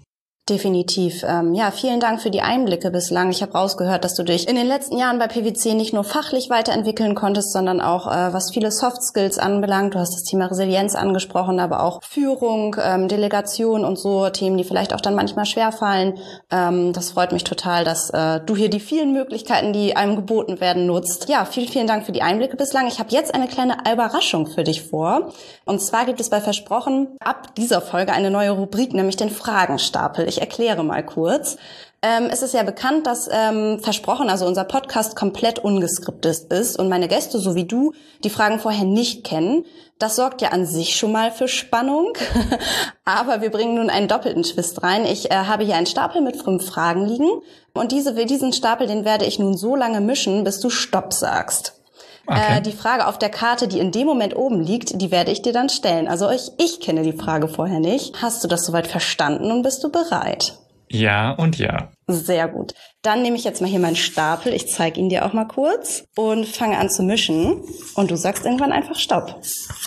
Definitiv. Ähm, ja, vielen Dank für die Einblicke bislang. Ich habe rausgehört, dass du dich in den letzten Jahren bei P W C nicht nur fachlich weiterentwickeln konntest, sondern auch äh, was viele Soft Skills anbelangt. Du hast das Thema Resilienz angesprochen, aber auch Führung, ähm, Delegation und so Themen, die vielleicht auch dann manchmal schwerfallen. Ähm, das freut mich total, dass äh, du hier die vielen Möglichkeiten, die einem geboten werden, nutzt. Ja, vielen, vielen Dank für die Einblicke bislang. Ich habe jetzt eine kleine Überraschung für dich vor. Und zwar gibt es bei Versprochen ab dieser Folge eine neue Rubrik, nämlich den Fragenstapel. Ich erkläre mal kurz. Ähm, es ist ja bekannt, dass ähm, Versprochen, also unser Podcast, komplett ungeskriptet ist und meine Gäste, so wie du, die Fragen vorher nicht kennen. Das sorgt ja an sich schon mal für Spannung. Aber wir bringen nun einen doppelten Twist rein. Ich äh, habe hier einen Stapel mit fünf Fragen liegen und diese, diesen Stapel, den werde ich nun so lange mischen, bis du Stopp sagst. Okay. Äh, die Frage auf der Karte, die in dem Moment oben liegt, die werde ich dir dann stellen. Also ich, ich kenne die Frage vorher nicht. Hast du das soweit verstanden und bist du bereit? Ja und ja. Sehr gut. Dann nehme ich jetzt mal hier meinen Stapel. Ich zeige ihn dir auch mal kurz und fange an zu mischen. Und du sagst irgendwann einfach Stopp.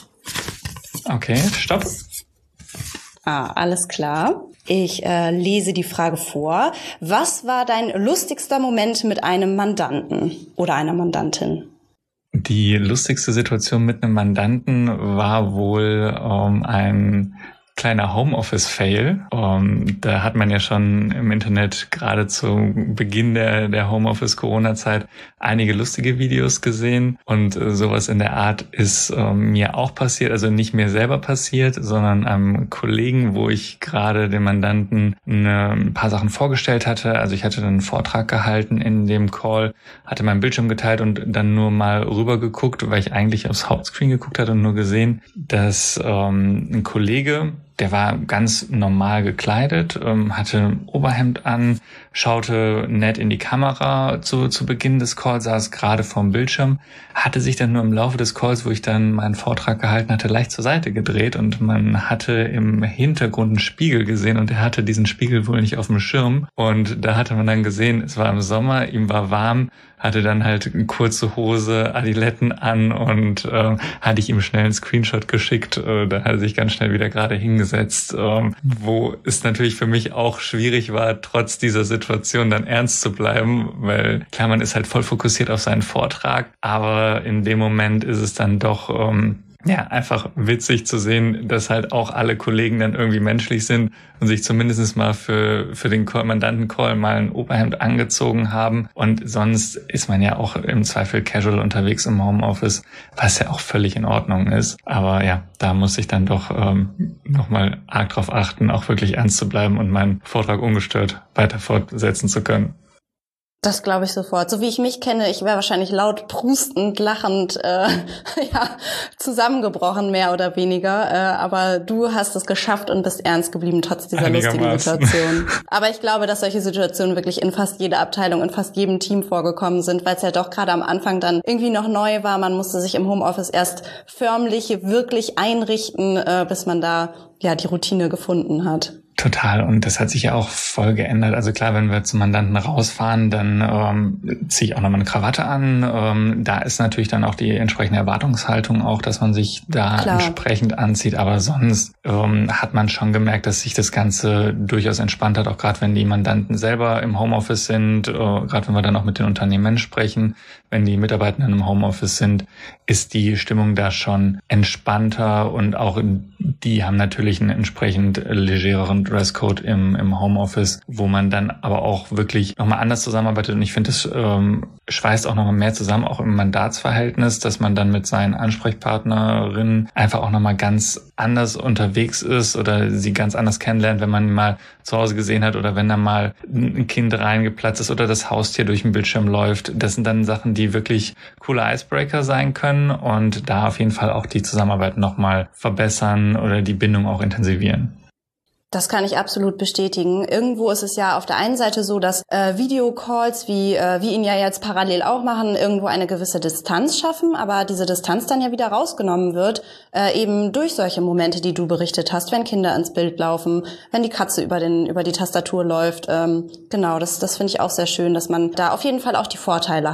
Okay, Stopp. Ah, alles klar. Ich äh, lese die Frage vor. Was war dein lustigster Moment mit einem Mandanten oder einer Mandantin? Die lustigste Situation mit einem Mandanten war wohl ähm, ein kleiner Homeoffice-Fail. Um, da hat man ja schon im Internet gerade zu Beginn der, der Homeoffice-Corona-Zeit einige lustige Videos gesehen und äh, sowas in der Art ist äh, mir auch passiert, also nicht mir selber passiert, sondern einem Kollegen, wo ich gerade dem Mandanten eine, ein paar Sachen vorgestellt hatte. Also ich hatte dann einen Vortrag gehalten in dem Call, hatte meinen Bildschirm geteilt und dann nur mal rüber geguckt, weil ich eigentlich aufs Hauptscreen geguckt hatte und nur gesehen, dass ähm, ein Kollege, der war ganz normal gekleidet, ähm, hatte ein Oberhemd an, schaute nett in die Kamera zu, zu Beginn des Calls, saß gerade vorm Bildschirm, hatte sich dann nur im Laufe des Calls, wo ich dann meinen Vortrag gehalten hatte, leicht zur Seite gedreht und man hatte im Hintergrund einen Spiegel gesehen und er hatte diesen Spiegel wohl nicht auf dem Schirm und da hatte man dann gesehen, es war im Sommer, ihm war warm, hatte dann halt eine kurze Hose, Adiletten an und äh, hatte ich ihm schnell einen Screenshot geschickt. Äh, da hat er sich ganz schnell wieder gerade hingesetzt, äh, wo es natürlich für mich auch schwierig war, trotz dieser Situation dann ernst zu bleiben, weil klar, man ist halt voll fokussiert auf seinen Vortrag, aber in dem Moment ist es dann doch ähm, ja, einfach witzig zu sehen, dass halt auch alle Kollegen dann irgendwie menschlich sind und sich zumindest mal für für den Mandanten-Call mal ein Oberhemd angezogen haben. Und sonst ist man ja auch im Zweifel casual unterwegs im Homeoffice, was ja auch völlig in Ordnung ist. Aber ja, da muss ich dann doch ähm, nochmal arg drauf achten, auch wirklich ernst zu bleiben und meinen Vortrag ungestört weiter fortsetzen zu können. Das glaube ich sofort. So wie ich mich kenne, ich wäre wahrscheinlich laut prustend, lachend, äh, ja, zusammengebrochen, mehr oder weniger. Äh, aber du hast es geschafft und bist ernst geblieben, trotz dieser lustigen Situation. Aber ich glaube, dass solche Situationen wirklich in fast jeder Abteilung, in fast jedem Team vorgekommen sind, weil es ja doch gerade am Anfang dann irgendwie noch neu war. Man musste sich im Homeoffice erst förmlich wirklich einrichten, äh, bis man da ja die Routine gefunden hat. Total. Und das hat sich ja auch voll geändert. Also klar, wenn wir zum Mandanten rausfahren, dann ähm, ziehe ich auch nochmal eine Krawatte an. Ähm, da ist natürlich dann auch die entsprechende Erwartungshaltung auch, dass man sich da klar entsprechend anzieht. Aber sonst ähm, hat man schon gemerkt, dass sich das Ganze durchaus entspannt hat, auch gerade wenn die Mandanten selber im Homeoffice sind, äh, gerade wenn wir dann auch mit den Unternehmen sprechen, wenn die Mitarbeitenden im Homeoffice sind, ist die Stimmung da schon entspannter und auch die haben natürlich einen entsprechend legereren Dresscode im, im Homeoffice, wo man dann aber auch wirklich nochmal anders zusammenarbeitet. Und ich finde, das ähm, schweißt auch nochmal mehr zusammen, auch im Mandatsverhältnis, dass man dann mit seinen Ansprechpartnerinnen einfach auch nochmal ganz anders unterwegs ist oder sie ganz anders kennenlernt, wenn man mal zu Hause gesehen hat oder wenn da mal ein Kind reingeplatzt ist oder das Haustier durch den Bildschirm läuft. Das sind dann Sachen, die wirklich coole Icebreaker sein können und da auf jeden Fall auch die Zusammenarbeit nochmal verbessern oder die Bindung auch intensivieren. Das kann ich absolut bestätigen. Irgendwo ist es ja auf der einen Seite so, dass äh, Videocalls, wie äh, wir ihn ja jetzt parallel auch machen, irgendwo eine gewisse Distanz schaffen, aber diese Distanz dann ja wieder rausgenommen wird, äh, eben durch solche Momente, die du berichtet hast, wenn Kinder ins Bild laufen, wenn die Katze über den über die Tastatur läuft. Ähm, genau, das das finde ich auch sehr schön, dass man da auf jeden Fall auch die Vorteile hat.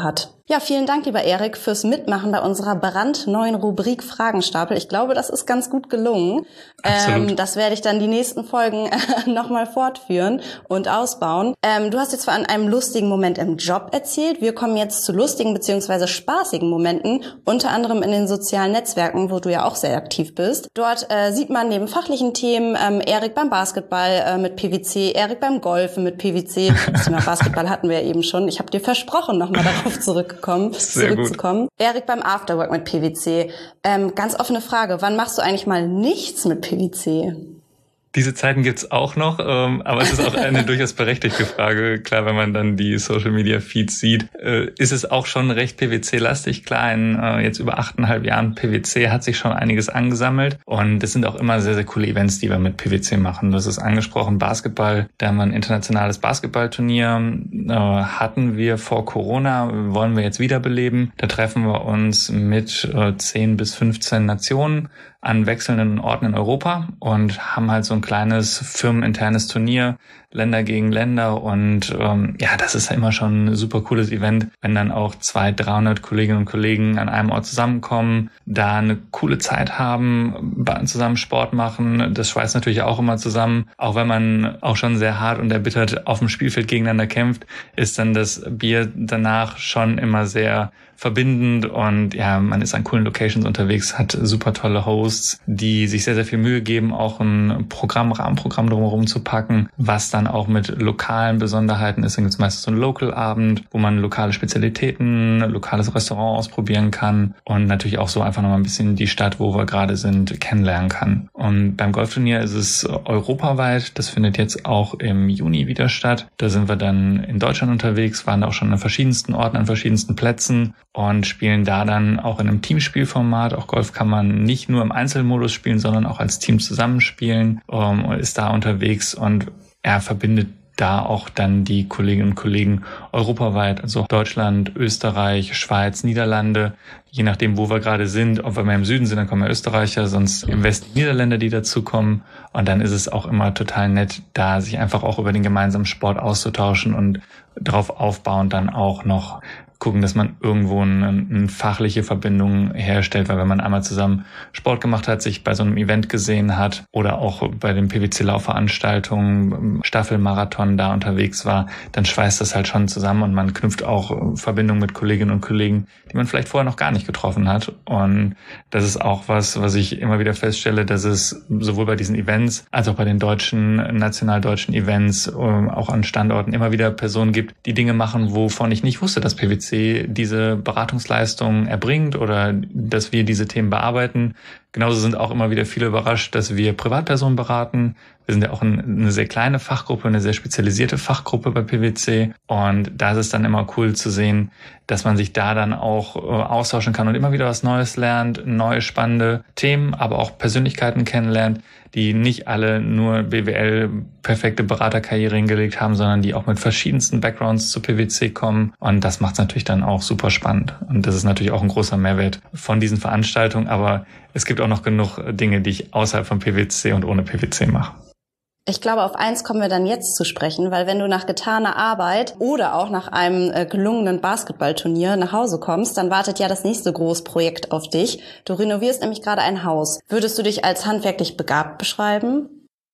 Ja, vielen Dank, lieber Erik, fürs Mitmachen bei unserer brandneuen Rubrik Fragenstapel. Ich glaube, das ist ganz gut gelungen. Absolut. Ähm, das werde ich dann die nächsten Folgen nochmal fortführen und ausbauen. Ähm, du hast jetzt von einem lustigen Moment im Job erzählt. Wir kommen jetzt zu lustigen bzw. spaßigen Momenten, unter anderem in den sozialen Netzwerken, wo du ja auch sehr aktiv bist. Dort äh, sieht man neben fachlichen Themen ähm, Erik beim Basketball äh, mit P V C, Erik beim Golfen mit P V C. Das Thema Basketball hatten wir ja eben schon. Ich habe dir versprochen, nochmal darauf zurück Kommen, zurückzukommen. Erik beim Afterwork mit P V C. Ähm, ganz offene Frage, wann machst du eigentlich mal nichts mit P V C? Diese Zeiten gibt's auch noch, ähm, aber es ist auch eine durchaus berechtigte Frage. Klar, wenn man dann die Social-Media-Feeds sieht, äh, ist es auch schon recht P V C-lastig. Klar, in äh, jetzt über achteinhalb Jahren P V C hat sich schon einiges angesammelt und es sind auch immer sehr, sehr coole Events, die wir mit P V C machen. Das ist angesprochen Basketball. Da haben wir ein internationales Basketballturnier, äh, hatten wir vor Corona, wollen wir jetzt wiederbeleben. Da treffen wir uns mit äh, zehn bis fünfzehn Nationen an wechselnden Orten in Europa und haben halt so ein kleines firmeninternes Turnier, Länder gegen Länder und ähm, ja, das ist ja immer schon ein super cooles Event, wenn dann auch zweihundert, dreihundert Kolleginnen und Kollegen an einem Ort zusammenkommen, da eine coole Zeit haben, zusammen Sport machen, das schweißt natürlich auch immer zusammen, auch wenn man auch schon sehr hart und erbittert auf dem Spielfeld gegeneinander kämpft, ist dann das Bier danach schon immer sehr verbindend und ja, man ist an coolen Locations unterwegs, hat super tolle Hosts, die sich sehr, sehr viel Mühe geben, auch ein Programm, Rahmenprogramm drumherum zu packen, was dann auch mit lokalen Besonderheiten ist. Dann gibt es meistens so einen Local-Abend, wo man lokale Spezialitäten, lokales Restaurant ausprobieren kann und natürlich auch so einfach nochmal ein bisschen die Stadt, wo wir gerade sind, kennenlernen kann. Und beim Golfturnier ist es europaweit, das findet jetzt auch im Juni wieder statt. Da sind wir dann in Deutschland unterwegs, waren auch schon an verschiedensten Orten, an verschiedensten Plätzen und spielen da dann auch in einem Teamspielformat. Auch Golf kann man nicht nur im Einzelmodus spielen, sondern auch als Team zusammenspielen, um, ist da unterwegs und er verbindet da auch dann die Kolleginnen und Kollegen europaweit, also Deutschland, Österreich, Schweiz, Niederlande, je nachdem, wo wir gerade sind. Ob wir mehr im Süden sind, dann kommen ja Österreicher, sonst im Westen Niederländer, die dazukommen. Und dann ist es auch immer total nett, da sich einfach auch über den gemeinsamen Sport auszutauschen und darauf aufbauend dann auch noch gucken, dass man irgendwo eine, eine fachliche Verbindung herstellt, weil wenn man einmal zusammen Sport gemacht hat, sich bei so einem Event gesehen hat oder auch bei den P V C-Laufveranstaltungen, Staffelmarathon da unterwegs war, dann schweißt das halt schon zusammen und man knüpft auch Verbindungen mit Kolleginnen und Kollegen, die man vielleicht vorher noch gar nicht getroffen hat. Und das ist auch was, was ich immer wieder feststelle, dass es sowohl bei diesen Events als auch bei den deutschen, national deutschen Events, auch an Standorten immer wieder Personen gibt, die Dinge machen, wovon ich nicht wusste, dass P V C diese Beratungsleistung erbringt oder dass wir diese Themen bearbeiten. Genauso sind auch immer wieder viele überrascht, dass wir Privatpersonen beraten. Wir sind ja auch eine sehr kleine Fachgruppe, eine sehr spezialisierte Fachgruppe bei P V C. Und da ist es dann immer cool zu sehen, dass man sich da dann auch austauschen kann und immer wieder was Neues lernt, neue spannende Themen, aber auch Persönlichkeiten kennenlernt, die nicht alle nur B W L perfekte Beraterkarriere hingelegt haben, sondern die auch mit verschiedensten Backgrounds zu P V C kommen. Und das macht es natürlich dann auch super spannend. Und das ist natürlich auch ein großer Mehrwert von diesen Veranstaltungen. Aber es gibt auch noch genug Dinge, die ich außerhalb von P V C und ohne P V C mache. Ich glaube, auf eins kommen wir dann jetzt zu sprechen, weil wenn du nach getaner Arbeit oder auch nach einem äh, gelungenen Basketballturnier nach Hause kommst, dann wartet ja das nächste Großprojekt auf dich. Du renovierst nämlich gerade ein Haus. Würdest du dich als handwerklich begabt beschreiben?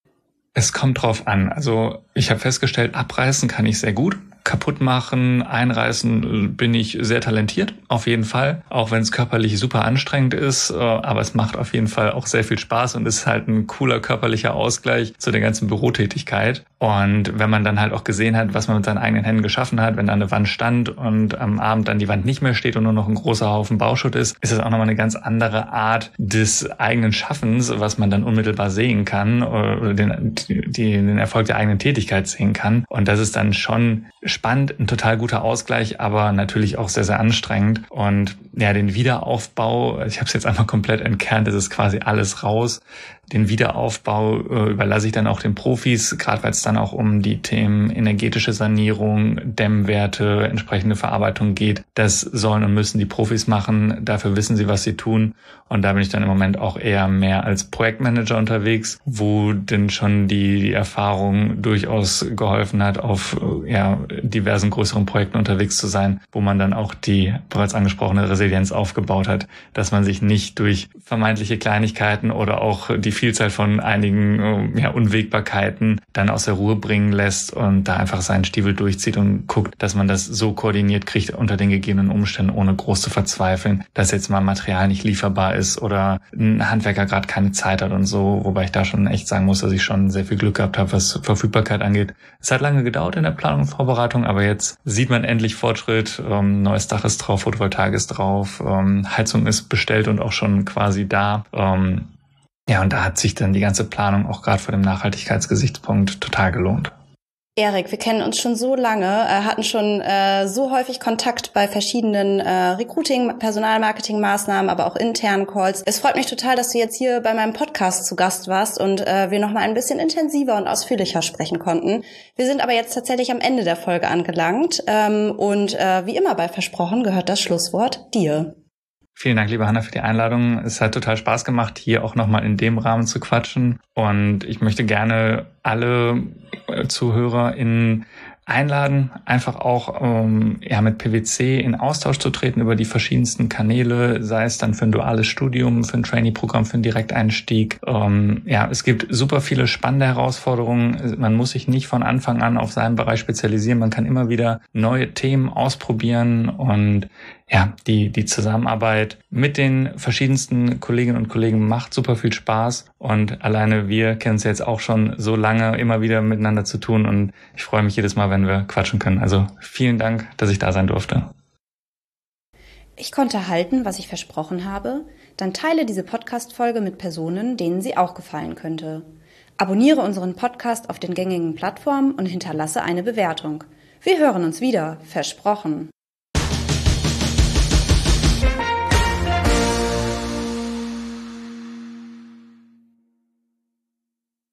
Es kommt drauf an. Also ich habe festgestellt, abreißen kann ich sehr gut. Kaputt machen, einreißen bin ich sehr talentiert, auf jeden Fall. Auch wenn es körperlich super anstrengend ist, aber es macht auf jeden Fall auch sehr viel Spaß und ist halt ein cooler körperlicher Ausgleich zu der ganzen Bürotätigkeit. Und wenn man dann halt auch gesehen hat, was man mit seinen eigenen Händen geschaffen hat, wenn da eine Wand stand und am Abend dann die Wand nicht mehr steht und nur noch ein großer Haufen Bauschutt ist, ist es auch nochmal eine ganz andere Art des eigenen Schaffens, was man dann unmittelbar sehen kann oder den, die, den Erfolg der eigenen Tätigkeit sehen kann. Und das ist dann schon spannend, ein total guter Ausgleich, aber natürlich auch sehr, sehr anstrengend. Und ja, den Wiederaufbau, ich habe es jetzt einmal komplett entkernt, es ist quasi alles raus. Den Wiederaufbau äh, überlasse ich dann auch den Profis, gerade weil es dann auch um die Themen energetische Sanierung, Dämmwerte, entsprechende Verarbeitung geht. Das sollen und müssen die Profis machen. Dafür wissen sie, was sie tun. Und da bin ich dann im Moment auch eher mehr als Projektmanager unterwegs, wo denn schon die, die Erfahrung durchaus geholfen hat, auf ja, diversen größeren Projekten unterwegs zu sein, wo man dann auch die bereits angesprochene Resilienz aufgebaut hat, dass man sich nicht durch vermeintliche Kleinigkeiten oder auch die Vielzahl von einigen ja, Unwägbarkeiten dann aus der Ruhe bringen lässt und da einfach seinen Stiefel durchzieht und guckt, dass man das so koordiniert kriegt unter den gegebenen Umständen, ohne groß zu verzweifeln, dass jetzt mal Material nicht lieferbar ist oder ein Handwerker gerade keine Zeit hat und so, wobei ich da schon echt sagen muss, dass ich schon sehr viel Glück gehabt habe, was Verfügbarkeit angeht. Es hat lange gedauert in der Planung und Vorbereitung, aber jetzt sieht man endlich Fortschritt. Ähm, neues Dach ist drauf, Photovoltaik ist drauf, ähm, Heizung ist bestellt und auch schon quasi da. Ähm, ja, und da hat sich dann die ganze Planung auch gerade vor dem Nachhaltigkeitsgesichtspunkt total gelohnt. Erik, wir kennen uns schon so lange, äh, hatten schon äh, so häufig Kontakt bei verschiedenen äh, Recruiting-, Personalmarketing-Maßnahmen, aber auch internen Calls. Es freut mich total, dass du jetzt hier bei meinem Podcast zu Gast warst und äh, wir nochmal ein bisschen intensiver und ausführlicher sprechen konnten. Wir sind aber jetzt tatsächlich am Ende der Folge angelangt ähm, und äh, wie immer bei Versprochen gehört das Schlusswort dir. Vielen Dank, liebe Hanna, für die Einladung. Es hat total Spaß gemacht, hier auch nochmal in dem Rahmen zu quatschen. Und ich möchte gerne alle ZuhörerInnen einladen, einfach auch um, ja, mit P W C in Austausch zu treten über die verschiedensten Kanäle, sei es dann für ein duales Studium, für ein Trainee-Programm, für einen Direkteinstieg. Um, ja, es gibt super viele spannende Herausforderungen. Man muss sich nicht von Anfang an auf seinen Bereich spezialisieren. Man kann immer wieder neue Themen ausprobieren und ja, die, die Zusammenarbeit mit den verschiedensten Kolleginnen und Kollegen macht super viel Spaß und alleine wir kennen es jetzt auch schon so lange, immer wieder miteinander zu tun und ich freue mich jedes Mal, wenn wir quatschen können. Also vielen Dank, dass ich da sein durfte. Ich konnte halten, was ich versprochen habe. Dann teile diese Podcast-Folge mit Personen, denen sie auch gefallen könnte. Abonniere unseren Podcast auf den gängigen Plattformen und hinterlasse eine Bewertung. Wir hören uns wieder, versprochen.